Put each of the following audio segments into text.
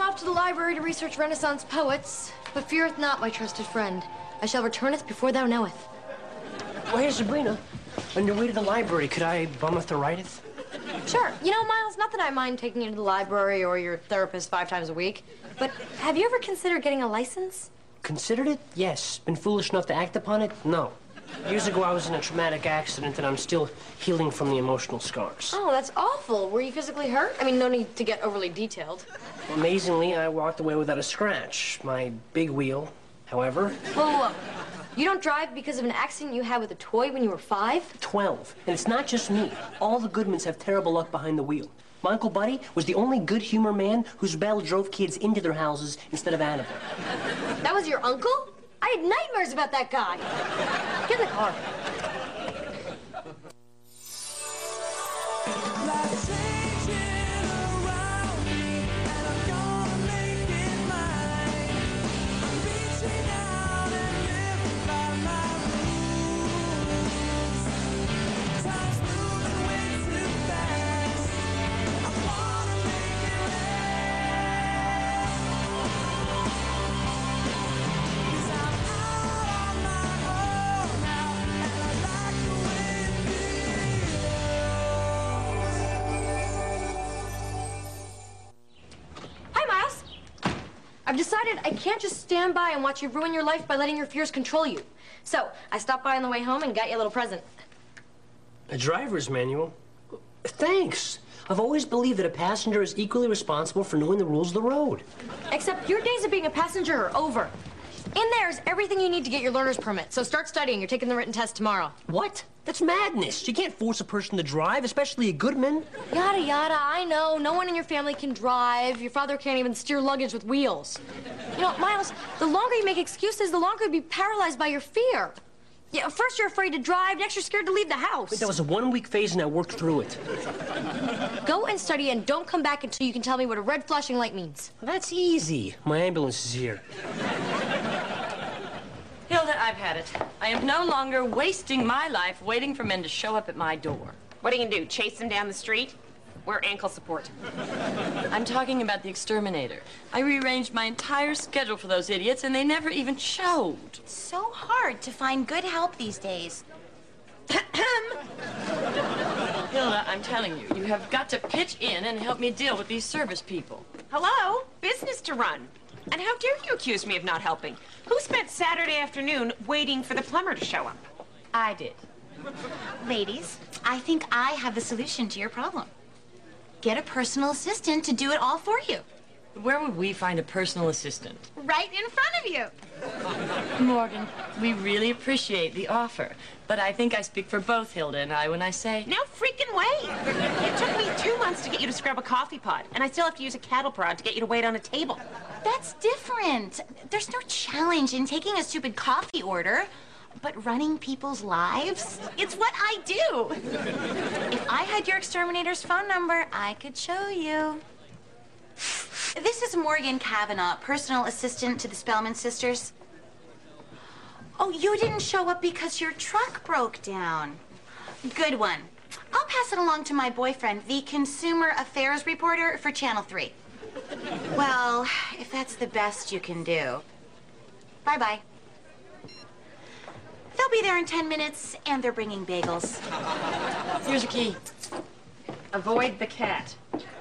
off to the library to research Renaissance poets, but feareth not, my trusted friend. I shall returneth before thou knoweth. Well, hey, Sabrina, on your way to the library, could I bum a thoritis? Sure. You know, Miles, not that I mind taking you to the library or your therapist 5 times a week, but have you ever considered getting a license? Considered it? Yes. Been foolish enough to act upon it? No. Years ago, I was in a traumatic accident, and I'm still healing from the emotional scars. Oh, that's awful. Were you physically hurt? I mean, no need to get overly detailed. Amazingly, I walked away without a scratch. My big wheel, however... Whoa. You don't drive because of an accident you had with a toy when you were 5? 12. And it's not just me. All the Goodmans have terrible luck behind the wheel. My Uncle Buddy was the only good humor man whose bell drove kids into their houses instead of out of them. That was your uncle? I had nightmares about that guy. Get in the car. I've decided I can't just stand by and watch you ruin your life by letting your fears control you. So, I stopped by on the way home and got you a little present. A driver's manual? Thanks. I've always believed that a passenger is equally responsible for knowing the rules of the road. Except your days of being a passenger are over. In there is everything you need to get your learner's permit. So start studying. You're taking the written test tomorrow. What? That's madness. You can't force a person to drive, especially a Goodman. Yada, yada. I know. No one in your family can drive. Your father can't even steer luggage with wheels. You know, Miles, the longer you make excuses, the longer you'll be paralyzed by your fear. Yeah, first you're afraid to drive, next you're scared to leave the house. Wait, that was a 1-week phase and I worked through it. Go and study and don't come back until you can tell me what a red flashing light means. Well, that's easy. My ambulance is here. Hilda, I've had it. I am no longer wasting my life waiting for men to show up at my door. What are you gonna do, chase them down the street? Wear ankle support. I'm talking about the exterminator. I rearranged my entire schedule for those idiots, and they never even showed. It's so hard to find good help these days. Hilda, I'm telling you, you have got to pitch in and help me deal with these service people. Hello? Business to run. And how dare you accuse me of not helping? Who spent Saturday afternoon waiting for the plumber to show up? I did. Ladies, I think I have the solution to your problem. Get a personal assistant to do it all for you. Where would we find a personal assistant? Right in front of you. Morgan, we really appreciate the offer, but I think I speak for both Hilda and I when I say... No freaking way! It took me 2 months to get you to scrub a coffee pot, and I still have to use a cattle prod to get you to wait on a table. That's different. There's no challenge in taking a stupid coffee order. But running people's lives, it's what I do. If I had your exterminator's phone number, I could show you. This is Morgan Kavanaugh, personal assistant to the Spellman sisters. Oh, you didn't show up because your truck broke down. Good one. I'll pass it along to my boyfriend, the consumer affairs reporter for Channel 3. Well, if that's the best you can do. Bye-bye. They'll be there in 10 minutes, and they're bringing bagels. Here's a key. Avoid the cat.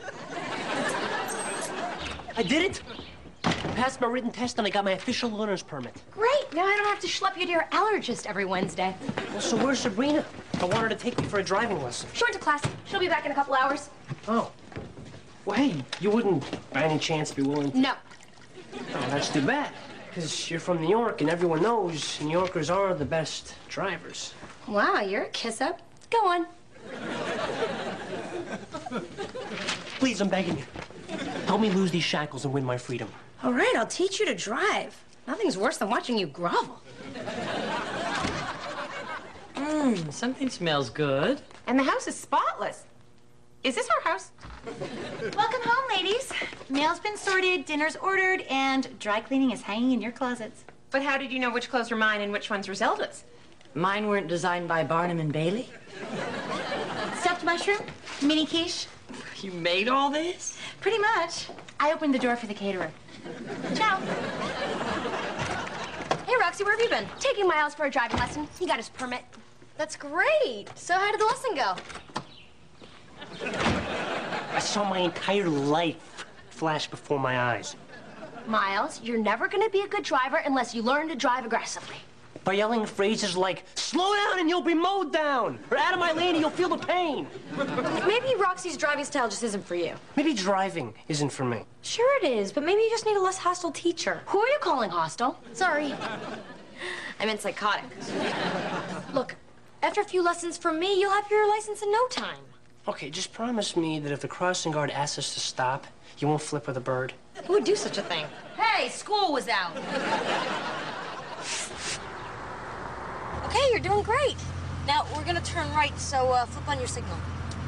I did it. I passed my written test and I got my official learner's permit. Great. Now I don't have to schlep you to your allergist every Wednesday. Well, so where's Sabrina? I want her to take me for a driving lesson. She went to class. She'll be back in a couple hours. Oh. Well, hey, you wouldn't by any chance be willing to... No. Oh, that's too bad. Because you're from New York, and everyone knows New Yorkers are the best drivers. Wow, you're a kiss-up. Go on. Please, I'm begging you. Help me lose these shackles and win my freedom. All right, I'll teach you to drive. Nothing's worse than watching you grovel. Something smells good. And the house is spotless. Is this our house? Welcome home, ladies. Mail's been sorted, dinner's ordered, and dry cleaning is hanging in your closets. But how did you know which clothes were mine and which ones were Zelda's? Mine weren't designed by Barnum and Bailey. Stuffed mushroom, mini quiche, You made all this? Pretty much. I opened the door for the caterer. Ciao. Hey, Roxy, where have you been? Taking Miles for a driving lesson. He got his permit. That's great. So how did the lesson go? I saw my entire life flash before my eyes. Miles, you're never gonna be a good driver unless you learn to drive aggressively. By yelling phrases like, slow down and you'll be mowed down, or out of my lane and you'll feel the pain. Maybe Roxy's driving style just isn't for you. Maybe driving isn't for me. Sure it is, but maybe you just need a less hostile teacher. Who are you calling hostile? Sorry. I meant psychotic. Look, after a few lessons from me, you'll have your license in no time. Okay, just promise me that if the crossing guard asks us to stop, you won't flip with a bird. Who would do such a thing? Hey, school was out. Okay, you're doing great. Now, we're gonna turn right, so flip on your signal.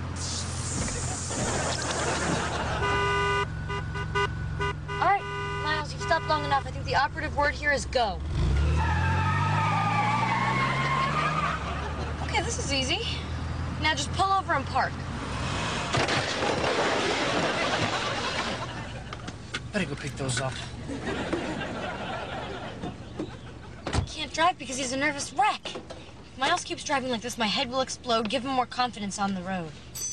All right, Miles, you've stopped long enough. I think the operative word here is go. Okay, this is easy. Now just pull over and park. Better go pick those up. Can't drive because he's a nervous wreck. If Miles keeps driving like this, my head will explode. Give him more confidence on the road.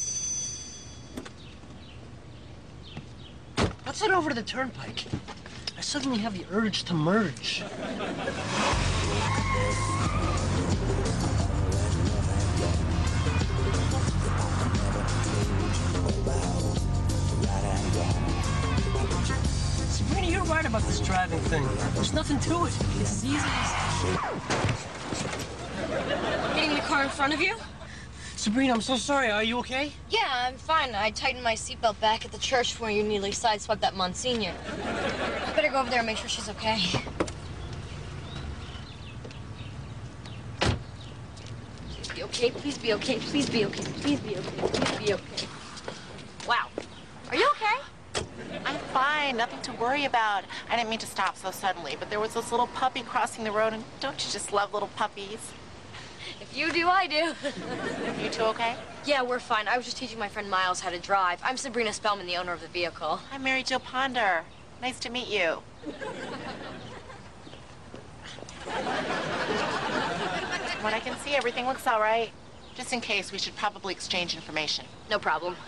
Let's head over to the turnpike. I suddenly have the urge to merge. Sabrina, you're right about this driving thing. There's nothing to it. It's as easy as... Getting in the car in front of you? Sabrina, I'm so sorry. Are you okay? Yeah, I'm fine. I tightened my seatbelt back at the church where you nearly sideswiped that Monsignor. I better go over there and make sure she's okay. Please be okay. Please be okay. Please be okay. Please be okay. Please be okay. Wow. Are you okay? I'm fine. Nothing to worry about. I didn't mean to stop so suddenly, but there was this little puppy crossing the road, and don't you just love little puppies? If you do, I do. You two okay? Yeah, we're fine. I was just teaching my friend Miles how to drive. I'm Sabrina Spellman, the owner of the vehicle. I'm Mary Jo Ponder. Nice to meet you. From what I can see, everything looks all right. Just in case, we should probably exchange information. No problem.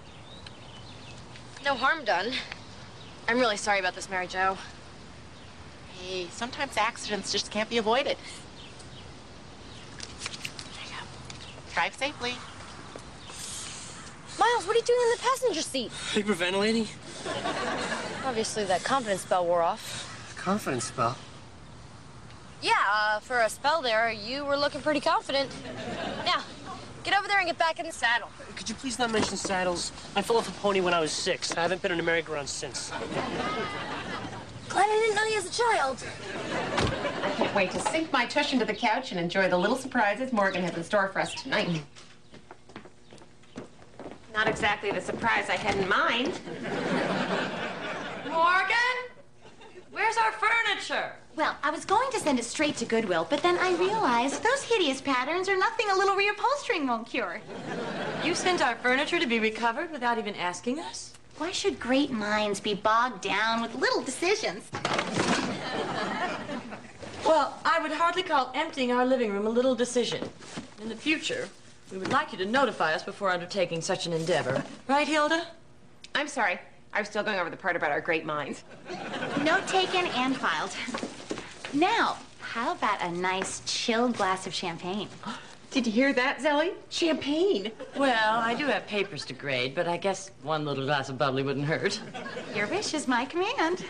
No harm done. I'm really sorry about this, Mary Jo. Hey, sometimes accidents just can't be avoided. There you go. Drive safely. Miles, what are you doing in the passenger seat? Hyperventilating? Obviously, that confidence spell wore off. Confidence spell. Yeah, for a spell there, you were looking pretty confident. Now, get over there and get back in the saddle. Could you please not mention saddles? I fell off a pony when I was 6. I haven't been on a merry-go-round since. Glad I didn't know you as a child. I can't wait to sink my tush into the couch and enjoy the little surprises Morgan has in store for us tonight. Not exactly the surprise I had in mind. Morgan? Where's our furniture? Well, I was going to send it straight to Goodwill, but then I realized those hideous patterns are nothing a little reupholstering won't cure. You sent our furniture to be recovered without even asking us? Why should great minds be bogged down with little decisions? Well, I would hardly call emptying our living room a little decision. In the future, we would like you to notify us before undertaking such an endeavor. Right, Hilda? I'm sorry. I was still going over the part about our great minds. Note taken and filed. Now, how about a nice chilled glass of champagne? Did you hear that, Zelly? Champagne. Well, I do have papers to grade, but I guess one little glass of bubbly wouldn't hurt. Your wish is my command.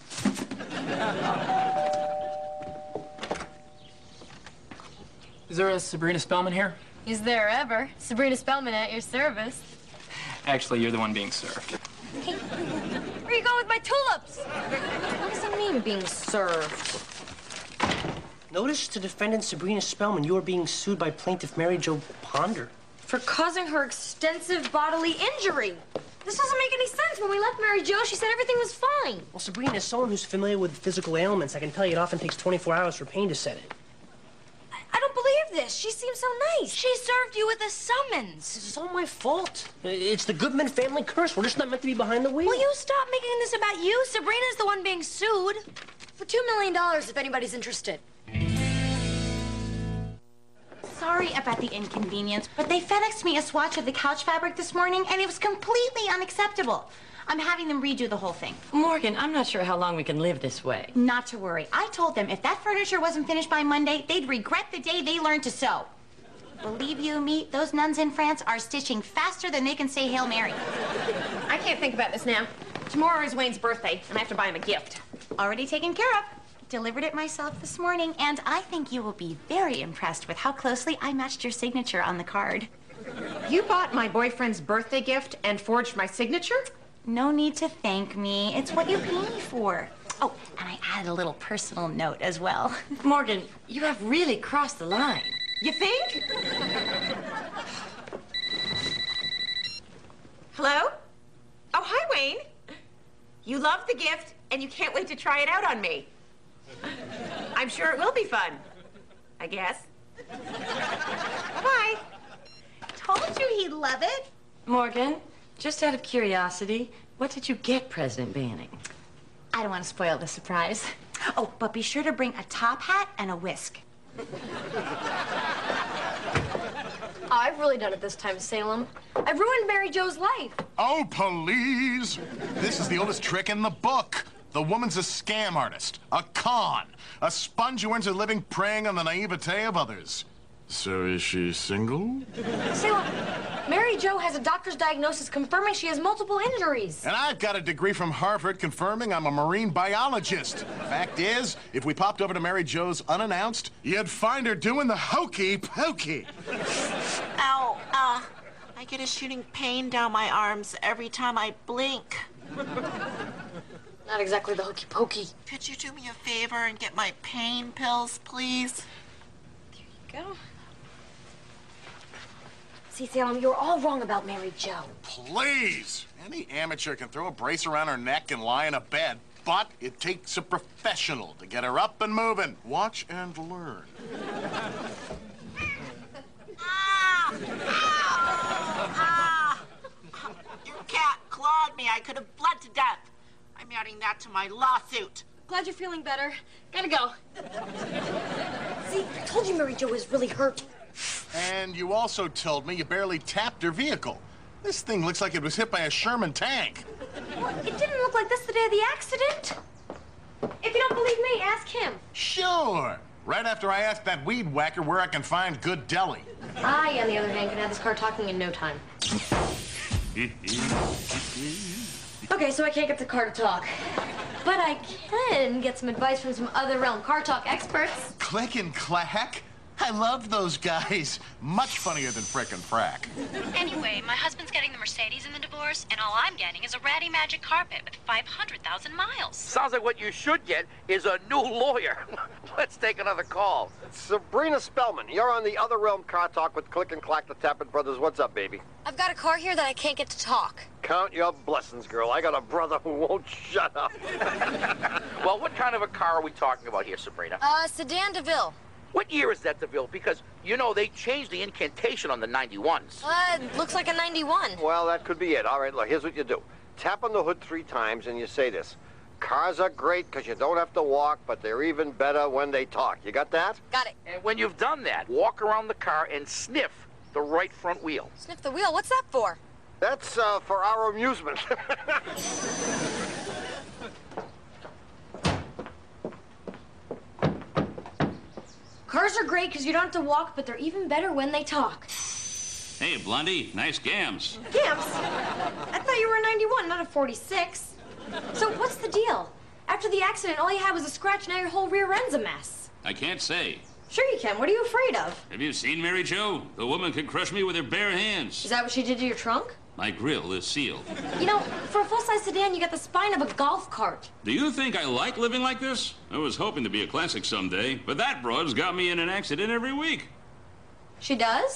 Is there a Sabrina Spellman here? Is there ever? Sabrina Spellman at your service. Actually, you're the one being served. Hey, where are you going with my tulips? What does it mean, being served? Notice to defendant Sabrina Spellman, you are being sued by plaintiff Mary Jo Ponder. For causing her extensive bodily injury. This doesn't make any sense. When we left Mary Jo, she said everything was fine. Well, Sabrina, as someone who's familiar with physical ailments, I can tell you it often takes 24 hours for pain to set in. I don't believe this. She seems so nice. She served you with a summons. It's all my fault. It's the Goodman family curse. We're just not meant to be behind the wheel. Will you stop making this about you? Sabrina's the one being sued. For $2 million, if anybody's interested. Sorry about the inconvenience, but they FedExed me a swatch of the couch fabric this morning, and it was completely unacceptable. I'm having them redo the whole thing. Morgan, I'm not sure how long we can live this way. Not to worry. I told them if that furniture wasn't finished by Monday, they'd regret the day they learned to sew. Believe you me, those nuns in France are stitching faster than they can say Hail Mary. I can't think about this now. Tomorrow is Wayne's birthday, and I have to buy him a gift. Already taken care of. Delivered it myself this morning, and I think you will be very impressed with how closely I matched your signature on the card. You bought my boyfriend's birthday gift and forged my signature? No need to thank me. It's what you pay me for. Oh, and I added a little personal note as well. Morgan, you have really crossed the line. You think? Hello? Oh, hi, Wayne. You love the gift, and you can't wait to try it out on me. I'm sure it will be fun. I guess. Bye-bye. Told you he'd love it. Morgan, just out of curiosity, what did you get President Banning? I don't want to spoil the surprise. Oh, but be sure to bring a top hat and a whisk. I've really done it this time, Salem. I've ruined Mary Jo's life. Oh, please. This is the oldest trick in the book. The woman's a scam artist, a con, a sponge who earns her living preying on the naivete of others. So is she single? Salem, Mary Jo has a doctor's diagnosis confirming she has multiple injuries. And I've got a degree from Harvard confirming I'm a marine biologist. Fact is, if we popped over to Mary Jo's unannounced, you'd find her doing the hokey pokey. Ow, I get a shooting pain down my arms every time I blink. Not exactly the hokey pokey. Could you do me a favor and get my pain pills, please? There you go. See, Salem, you're all wrong about Mary Jo. Please! Any amateur can throw a brace around her neck and lie in a bed, but it takes a professional to get her up and moving. Watch and learn. Your cat clawed me. I could have bled to death. I'm adding that to my lawsuit. Glad you're feeling better. Gotta go. See, I told you Mary Jo was really hurt. And you also told me you barely tapped her vehicle. This thing looks like it was hit by a Sherman tank. Well, it didn't look like this the day of the accident. If you don't believe me, ask him. Sure. Right after I asked that weed whacker where I can find good deli. I, on the other hand, can have this car talking in no time. Okay, so I can't get the car to talk. But I can get some advice from some other realm car talk experts. Click and clack? I love those guys. Much funnier than Frick and Frack. Anyway, my husband's getting the Mercedes in the divorce, and all I'm getting is a ratty magic carpet with 500,000 miles. Sounds like what you should get is a new lawyer. Let's take another call. Sabrina Spellman, you're on the Other Realm Car Talk with Click and Clack, the Tappet Brothers. What's up, baby? I've got a car here that I can't get to talk. Count your blessings, girl. I got a brother who won't shut up. Well, what kind of a car are we talking about here, Sabrina? Sedan DeVille. What year is that, DeVille? Because, you know, they changed the incantation on the 91s. Looks like a 91. Well, that could be it. All right, look, here's what you do. Tap on the hood 3 times and you say this. Cars are great because you don't have to walk, but they're even better when they talk. You got that? Got it. And when you've done that, walk around the car and sniff the right front wheel. Sniff the wheel? What's that for? That's for our amusement. Cars are great because you don't have to walk, but they're even better when they talk. Hey, Blondie, nice gams. Gams? I thought you were a 91, not a 46. So what's the deal? After the accident, all you had was a scratch, now your whole rear end's a mess. I can't say. Sure you can. What are you afraid of? Have you seen Mary Jo? The woman can crush me with her bare hands. Is that what she did to your trunk? My grill is sealed. You know, for a full-size sedan, you got the spine of a golf cart. Do you think I like living like this? I was hoping to be a classic someday, but that broad's got me in an accident every week. She does?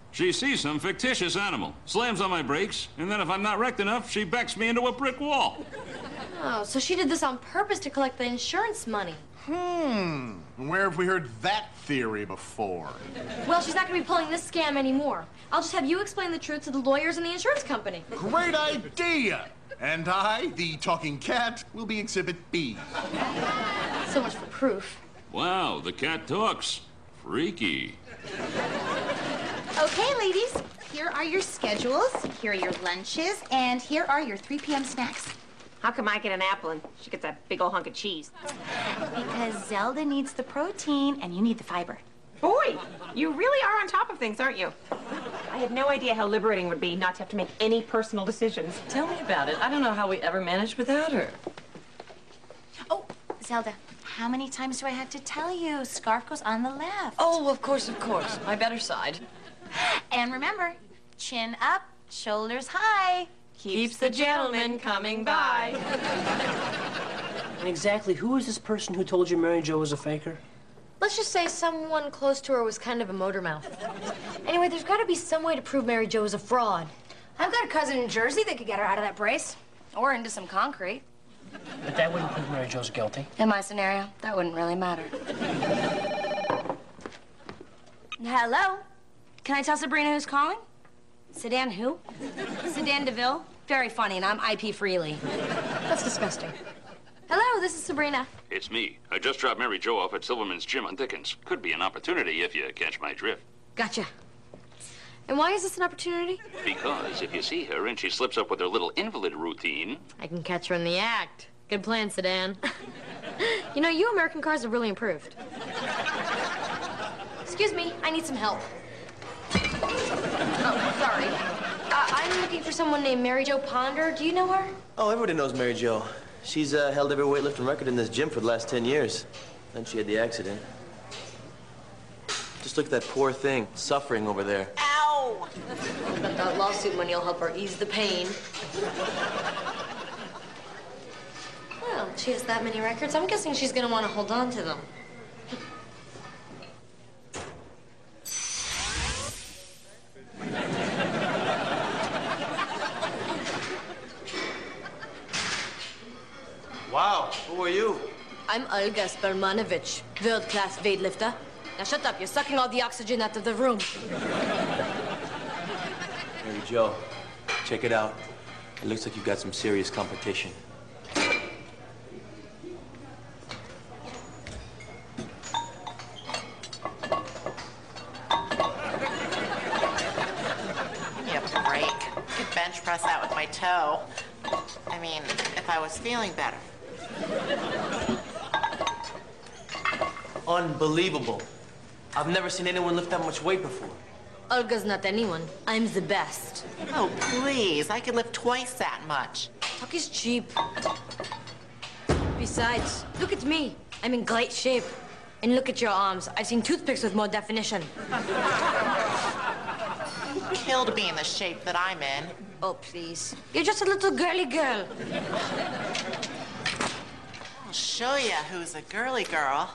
She sees some fictitious animal, slams on my brakes, and then if I'm not wrecked enough, she backs me into a brick wall. Oh, so she did this on purpose to collect the insurance money. Where have we heard that theory before? Well, she's not going to be pulling this scam anymore. I'll just have you explain the truth to the lawyers and the insurance company. Great idea! And I, the talking cat, will be Exhibit B. So much for proof. Wow, the cat talks. Freaky. Okay, ladies, here are your schedules, here are your lunches, and here are your 3 p.m. snacks. How come I get an apple and she gets that big old hunk of cheese? Because Zelda needs the protein and you need the fiber. Boy, you really are on top of things, aren't you? I had no idea how liberating it would be not to have to make any personal decisions. Tell me about it. I don't know how we ever managed without her. Oh, Zelda, how many times do I have to tell you? Scarf goes on the left. Oh, of course. My better side. And remember, chin up, shoulders high. Keeps the gentleman coming by. And exactly who is this person who told you Mary Jo was a faker? Let's just say someone close to her was kind of a motor mouth. Anyway, there's got to be some way to prove Mary Jo is a fraud. I've got a cousin in Jersey that could get her out of that brace. Or into some concrete. But that wouldn't prove Mary Jo's guilty. In my scenario, that wouldn't really matter. Hello? Can I tell Sabrina who's calling? Sedan who? Sedan DeVille? Very funny, and I'm IP Freely. That's disgusting. Hello, this is Sabrina. It's me. I just dropped Mary Jo off at Silverman's Gym on Dickens. Could be an opportunity if you catch my drift. Gotcha. And why is this an opportunity? Because if you see her and she slips up with her little invalid routine... I can catch her in the act. Good plan, Sedan. You know, you American cars have really improved. Excuse me, I need some help. Oh, sorry. I'm looking for someone named Mary Jo Ponder. Do you know her? Oh, everybody knows Mary Jo. She's held every weightlifting record in this gym for the last 10 years. Then she had the accident. Just look at that poor thing, suffering over there. Ow! Bet that lawsuit money will help her ease the pain. Well, she has that many records. I'm guessing she's gonna want to hold on to them. Wow, who are you? I'm Olga Spermanovich, world-class weightlifter. Now shut up, you're sucking all the oxygen out of the room. Mary Jo, check it out. It looks like you've got some serious competition. Give me a break. I could bench press that with my toe. I mean, if I was feeling better. Unbelievable. I've never seen anyone lift that much weight before. Olga's not anyone. I'm the best. Oh, please. I could lift twice that much. Talk is cheap. Besides, look at me. I'm in great shape. And look at your arms. I've seen toothpicks with more definition. Kill to be in the shape that I'm in. Oh, please. You're just a little girly girl. I'll show you who's a girly girl.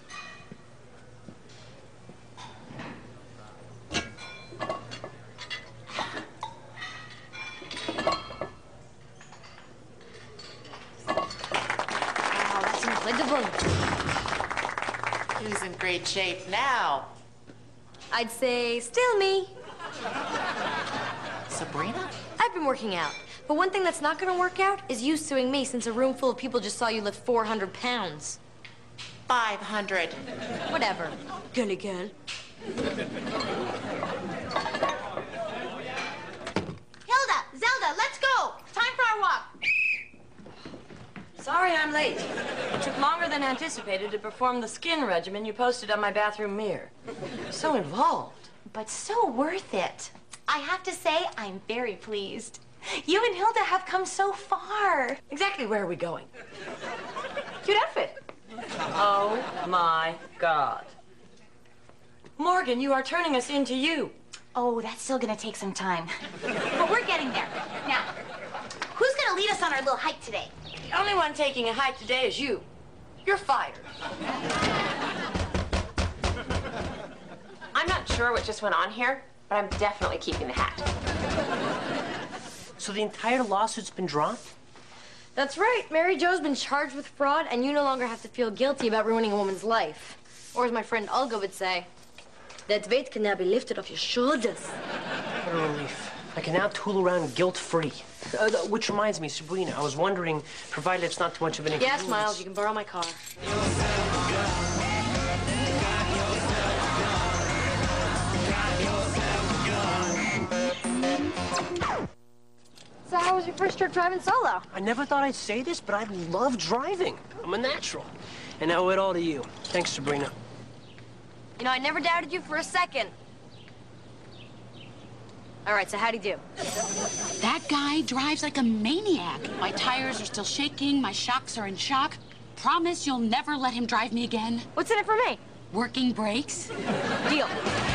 Wow, that's incredible. Who's in great shape now? I'd say still me. Sabrina? I've been working out. But one thing that's not going to work out is you suing me since a room full of people just saw you lift 400 pounds. 500. Whatever. Girly girl. Hilda, Zelda, let's go. Time for our walk. Sorry I'm late. It took longer than anticipated to perform the skin regimen you posted on my bathroom mirror. So involved. But so worth it. I have to say, I'm very pleased. You and Hilda have come so far. Exactly where are we going? Cute outfit. Oh, my God. Morgan, you are turning us into you. Oh, that's still gonna take some time. But we're getting there. Now, who's gonna lead us on our little hike today? The only one taking a hike today is you. You're fired. I'm not sure what just went on here, but I'm definitely keeping the hat. So the entire lawsuit's been dropped? That's right. Mary Jo's been charged with fraud, and you no longer have to feel guilty about ruining a woman's life. Or as my friend Olga would say, that weight can now be lifted off your shoulders. What a relief. I can now tool around guilt-free. Which reminds me, Sabrina, I was wondering, provided it's not too much of an inconvenience... Yes, Miles, you can borrow my car. So how was your first trip driving solo? I never thought I'd say this, but I love driving. I'm a natural. And I owe it all to you. Thanks, Sabrina. You know, I never doubted you for a second. All right, so how'd he do? That guy drives like a maniac. My tires are still shaking, my shocks are in shock. Promise you'll never let him drive me again? What's in it for me? Working brakes. Deal.